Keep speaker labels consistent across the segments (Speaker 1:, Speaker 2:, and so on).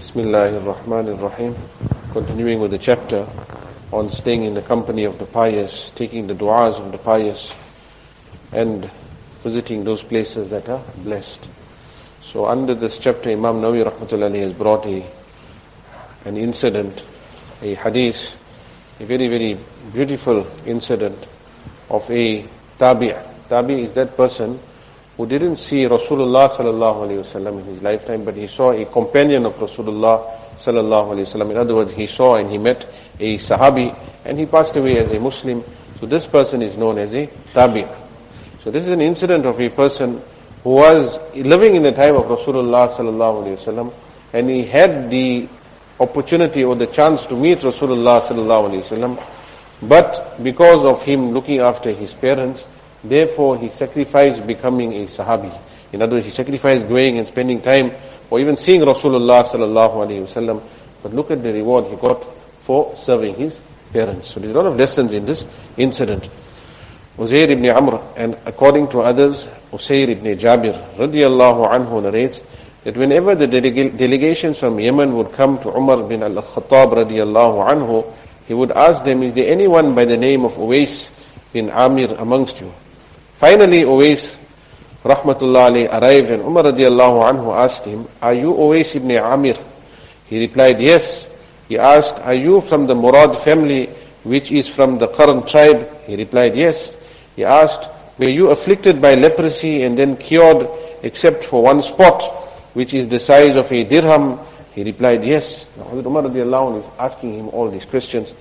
Speaker 1: Bismillahirrahmanirrahim. Continuing with the chapter on staying in the company of the pious, taking the du'as of the pious, and visiting those places that are blessed. So under this chapter, Imam Nawawi rahmatullahi has brought an incident, a hadith, a very, very beautiful incident of a tabi'. Tabi' is that person who didn't see Rasulullah sallallahu alayhi wasallam in his lifetime, but he saw a companion of Rasulullah sallallahu alayhi wasallam. In other words, he saw and he met a sahabi, and he passed away as a Muslim. So this person is known as a tabi'. So this is an incident of a person who was living in the time of Rasulullah sallallahu alayhi wasallam, and he had the opportunity or the chance to meet Rasulullah sallallahu alayhi wasallam, but because of him looking after his parents, therefore he sacrificed becoming a sahabi. In other words, he sacrificed going and spending time or even seeing Rasulullah sallallahu alayhi wasallam. But look at the reward he got for serving his parents. So there's a lot of lessons in this incident. Uzair ibn Amr, and according to others, Usair ibn Jabir radiyallahu anhu narrates that whenever the delegations from Yemen would come to Umar bin al-Khattab radiyallahu anhu, he would ask them, is there anyone by the name of Uwais bin Amir amongst you? Finally, Uwais rahmatullah alayhi arrived, and Umar radiyallahu anhu asked him, are you Uwais ibn Amir? He replied, yes. He asked, are you from the Murad family, which is from the Qarn tribe? He replied, yes. He asked, were you afflicted by leprosy and then cured except for one spot, which is the size of a dirham? He replied, yes. Now, Hazrat Umar radiyallahu anhu is asking him all these questions.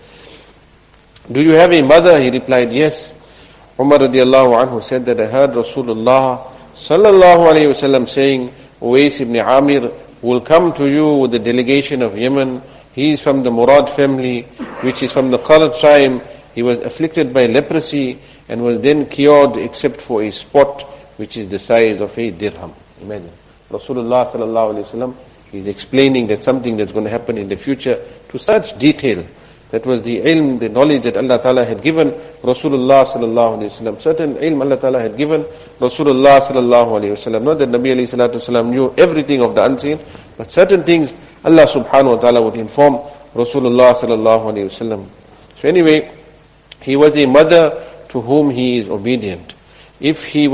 Speaker 1: Do you have a mother? He replied, yes. Umar radiyallahu anhu said that I heard Rasulullah sallallahu alayhi wasallam saying, Uwais ibn Amir will come to you with the delegation of Yemen. He is from the Murad family, which is from the Qarn tribe. He was afflicted by leprosy and was then cured except for a spot which is the size of a dirham. Imagine. Rasulullah sallallahu alayhi wasallam is explaining that something that's going to happen in the future to such detail. That was the ilm, the knowledge that Allah Ta'ala had given Rasulullah sallallahu alayhi wasallam. Certain ilm Allah Ta'ala had given Rasulullah sallallahu alayhi wasallam. Not that Nabi alayhi salatu wasallam knew everything of the unseen, but certain things Allah subhanahu wa ta'ala would inform Rasulullah sallallahu alayhi wasallam. So anyway, he was a mother to whom he is obedient. He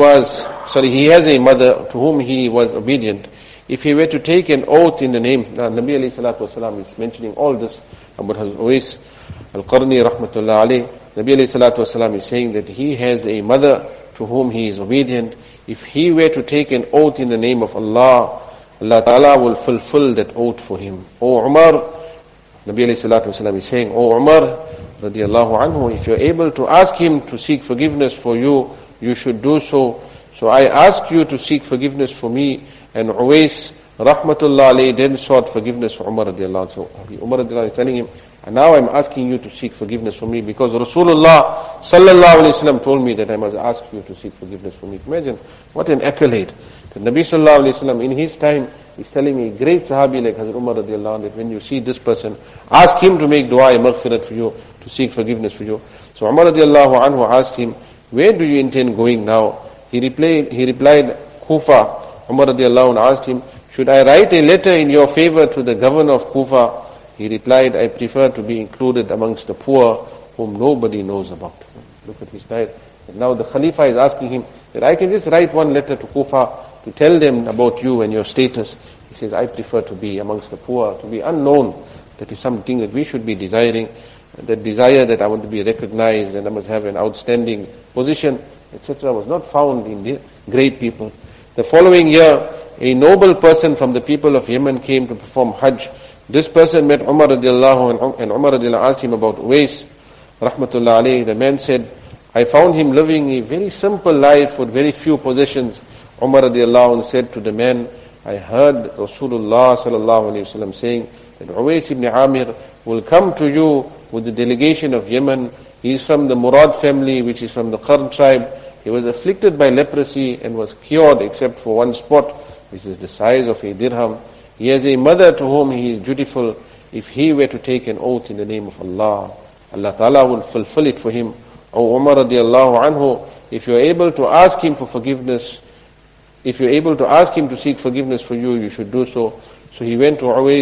Speaker 1: has a mother to whom he was obedient. If he were to take an oath in the name, now Nabi alayhi salatu wasalam is mentioning all this about Hazrat Uwais al-Qarni rahmatullah alayh. Nabi alayhi salatu wasalam is saying that he has a mother to whom he is obedient. If he were to take an oath in the name of Allah, Allah Ta'ala will fulfill that oath for him. O Umar, Nabi alayhi salatu wasalam is saying, O Umar radiyallahu anhu, if you're able to ask him to seek forgiveness for you, you should do so. So I ask you to seek forgiveness for me. And Uwais rahmatullah alayhi then sought forgiveness for Umar radiallahu anhu. So Umar radiallahu anhu is telling him, and now I'm asking you to seek forgiveness for me because Rasulullah sallallahu alayhi wasallam told me that I must ask you to seek forgiveness for me. Imagine what an accolade. The Nabi sallallahu alayhi wasallam in his time is telling a great sahabi like Hazrat Umar radiallahu anhu that when you see this person, ask him to make dua maghfirat for you, to seek forgiveness for you. So Umar radiallahu anhu asked him, where do you intend going now? He replied, Kufa. Umar radiallahu anhu asked him, should I write a letter in your favor to the governor of Kufa? He replied, I prefer to be included amongst the poor whom nobody knows about. Look at his diet. And now the Khalifa is asking him that I can just write one letter to Kufa to tell them about you and your status. He says, I prefer to be amongst the poor, to be unknown. That is something that we should be desiring. That desire that I want to be recognized and I must have an outstanding position, etc. was not found in the great people. The following year, a noble person from the people of Yemen came to perform Hajj. This person met Umar radiallahu anhu, and Umar radiallahu asked him about Uwais rahmatullah alayhi. The man said, I found him living a very simple life with very few possessions. Umar radiallahu anhu said to the man, I heard Rasulullah sallallahu alayhi wasallam saying that Uwais ibn Amir will come to you with the delegation of Yemen. He is from the Murad family, which is from the Qarn tribe. He was afflicted by leprosy and was cured except for one spot, which is the size of a dirham. He has a mother to whom he is dutiful. If he were to take an oath in the name of Allah, Allah Ta'ala will fulfill it for him. O Umar radiallahu anhu, if you are able to ask him for forgiveness, if you are able to ask him to seek forgiveness for you, you should do so. So he went to Uwais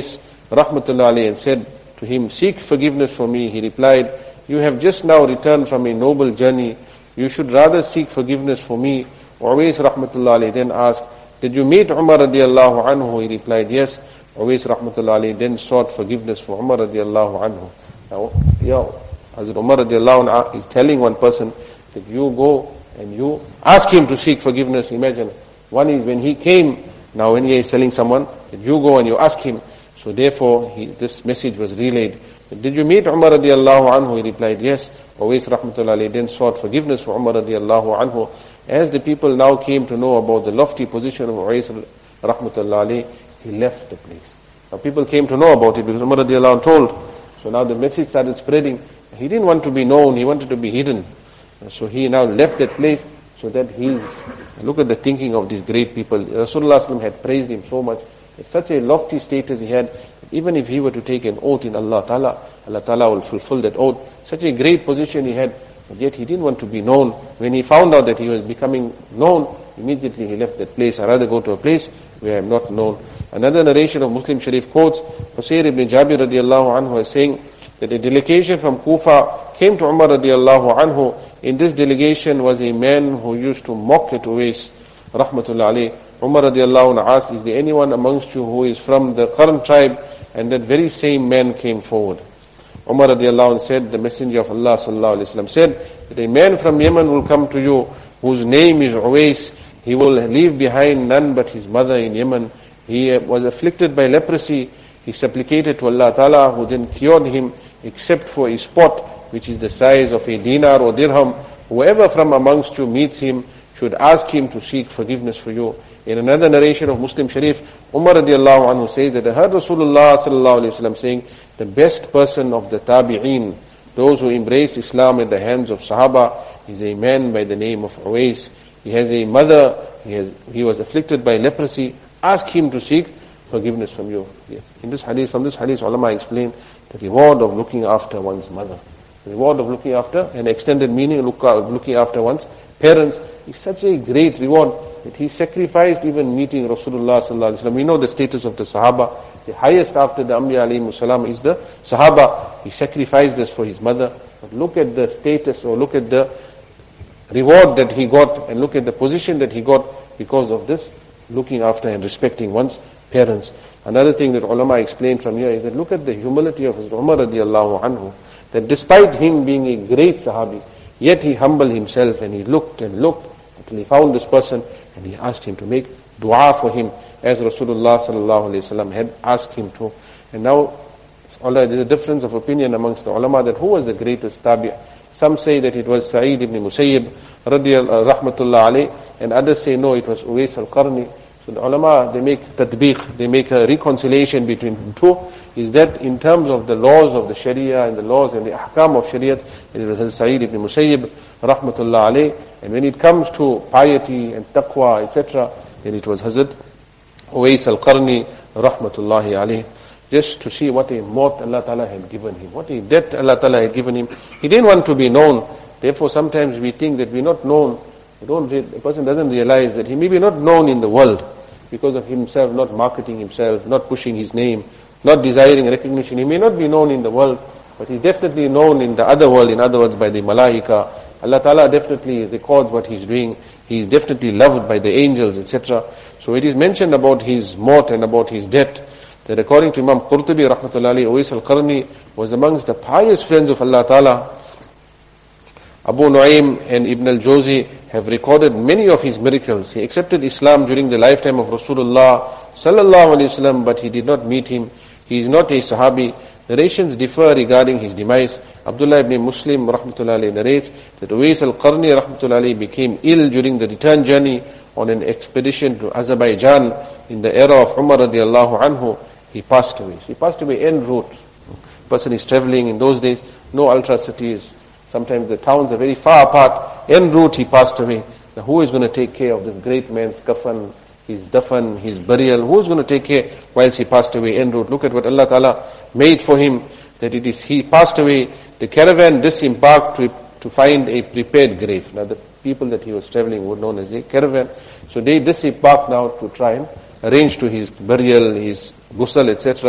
Speaker 1: rahmatullah alayhi, and said to him, seek forgiveness for me. He replied, you have just now returned from a noble journey. You should rather seek forgiveness for me. Uwais rahmatullah alayhi then asked, did you meet Umar radiallahu anhu? He replied, yes. Uwais rahmatullah alayhi then sought forgiveness for Umar radiallahu anhu. Now, Hazrat Umar radiallahu anhu is telling one person that you go and you ask him to seek forgiveness. Imagine, one is when he came, now when he is telling someone that you go and you ask him. So therefore, this message was relayed. Did you meet Umar radiallahu anhu? He replied, yes. Uwais rahmatullah alayhi then sought forgiveness for Umar radiallahu anhu. As the people now came to know about the lofty position of Uwais rahmatullah alayhi, he left the place. Now people came to know about it because Umar radiallahu anhu told. So now the message started spreading. He didn't want to be known, he wanted to be hidden. So he now left that place so that look at the thinking of these great people. Rasulullah ﷺ had praised him so much. It's such a lofty status he had. Even if he were to take an oath in Allah Ta'ala will fulfill that oath. Such a great position he had, but yet he didn't want to be known. When he found out that he was becoming known, immediately he left that place. I'd rather go to a place where I'm not known. Another narration of Muslim Sharif quotes, Husayr ibn Jabir radiallahu anhu is saying that a delegation from Kufa came to Umar radiallahu anhu. In this delegation was a man who used to mock at Uwais rahmatullah alayhi. Umar radiallahu anhu asked, is there anyone amongst you who is from the Qarn tribe? And that very same man came forward. Umar radiallahu anhu said, the Messenger of Allah sallallahu alayhi wa sallam said, that a man from Yemen will come to you, whose name is Uwais. He will leave behind none but his mother in Yemen. He was afflicted by leprosy. He supplicated to Allah Ta'ala, who then cured him, except for a spot, which is the size of a dinar or dirham. Whoever from amongst you meets him should ask him to seek forgiveness for you. In another narration of Muslim Sharif, Umar radiallahu anhu says that I heard Rasulullah sallallahu alayhi wa sallam saying, the best person of the tabi'een, those who embrace Islam at the hands of Sahaba, is a man by the name of Uwais. He has a mother, he was afflicted by leprosy. Ask him to seek forgiveness from you. From this hadith, ulama explain the reward of looking after one's mother. The reward of looking after, an extended meaning, looking after one's parents, is such a great reward that he sacrificed even meeting Rasulullah sallallahu alaihi wasallam. We know the status of the Sahaba. The highest after the Anbiya alayhimu salam is the Sahaba. He sacrificed this for his mother. But look at the status, or look at the reward that he got, and look at the position that he got because of this, looking after and respecting one's parents. Another thing that ulama explained from here is that look at the humility of Umar radiallahu anhu, that despite him being a great Sahabi, yet he humbled himself and he looked and looked until he found this person and he asked him to make dua for him as Rasulullah sallallahu alayhi wasallam had asked him to. And now there's a difference of opinion amongst the ulama that who was the greatest tabi'. Some say that it was Sa'id ibn Musayyib rahmatullah alayh, and others say no, it was Uwais al-Qarni. So the ulama, they make tadbiq, they make a reconciliation between the two, is that in terms of the laws of the Sharia and the laws and the ahkam of Sharia, it was Sa'id ibn Musayyib rahmatullah alayh, and when it comes to piety and taqwa, etc., then it was Hazrat Uwais al-Qarni rahmatullahi alayh. Just to see what a maut Allah Ta'ala had given him, what a debt Allah Ta'ala had given him. He didn't want to be known. Therefore sometimes we think that we're not known. A person doesn't realize that he may be not known in the world because of himself, not marketing himself, not pushing his name, not desiring recognition. He may not be known in the world, but he's definitely known in the other world, in other words by the malaika. Allah Ta'ala definitely records what he's doing. He's definitely loved by the angels, etc. So it is mentioned about his maut and about his death, that according to Imam Qurtubi rahmatullahi alayhi, Uwais al-Qarni was amongst the pious friends of Allah Ta'ala. Abu Nu'aym and Ibn al-Jawzi have recorded many of his miracles. He accepted Islam during the lifetime of Rasulullah sallallahu alayhi wasallam, but he did not meet him. He is not a Sahabi. Narrations differ regarding his demise. Abdullah ibn Muslim rahmatullahi alayhi narrates that Uwais al-Qarni rahmatullahi alayhi became ill during the return journey on an expedition to Azerbaijan in the era of Umar radiallahu anhu. He passed away. So he passed away en route. Person is traveling in those days, no ultra cities. Sometimes the towns are very far apart. En route he passed away. Now who is going to take care of this great man's kafan, his dafan, his burial? Who is going to take care whilst he passed away en route? Look at what Allah Ta'ala made for him, that it is he passed away. The caravan disembarked to find a prepared grave. Now the people that he was traveling were known as a caravan. So they disembarked now to try and arrange to his burial, his ghusl, etc.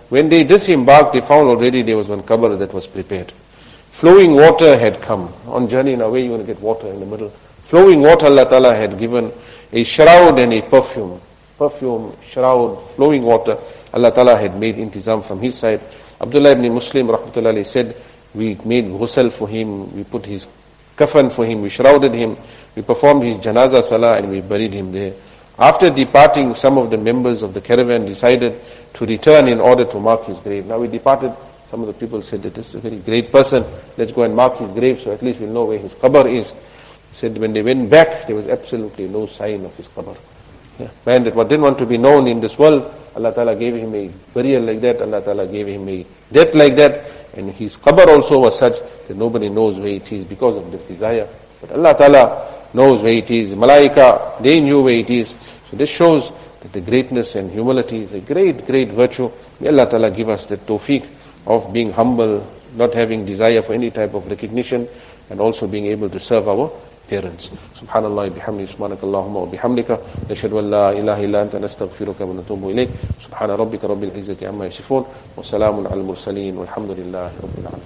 Speaker 1: when they disembarked, they found already there was one qabr that was prepared. Flowing water had come. On journey, in a way, you're going to get water in the middle. Flowing water, Allah Ta'ala had given a shroud and a perfume. Perfume, shroud, flowing water. Allah Ta'ala had made intizam from his side. Abdullah ibn Muslim, rahmatullahi, said, we made ghusl for him, we put his kafan for him, we shrouded him, we performed his janaza salah, and we buried him there. After departing, some of the members of the caravan decided to return in order to mark his grave. Now we departed, some of the people said that this is a very great person, let's go and mark his grave so at least we'll know where his qabr is. He said when they went back, there was absolutely no sign of his qabr. Yeah. Man that what didn't want to be known in this world, Allah Ta'ala gave him a burial like that, Allah Ta'ala gave him a death like that, and his qabr also was such that nobody knows where it is because of this desire. But Allah Ta'ala knows where it is. Malaika, they knew where it is. So this shows that the greatness and humility is a great, great virtue. May Allah Ta'ala give us the tawfiq of being humble, not having desire for any type of recognition, and also being able to serve our parents. Subhanallah bihamdi, subhanakallahumma wa bihamdika, nashhadu an la ilaha illa anta nastaghfiruka wa natubu ilayk. Subhana rabbika rabbil izzati amma yasifun, wa salamun al mursaleen, walhamdulillahi rabbil alamin.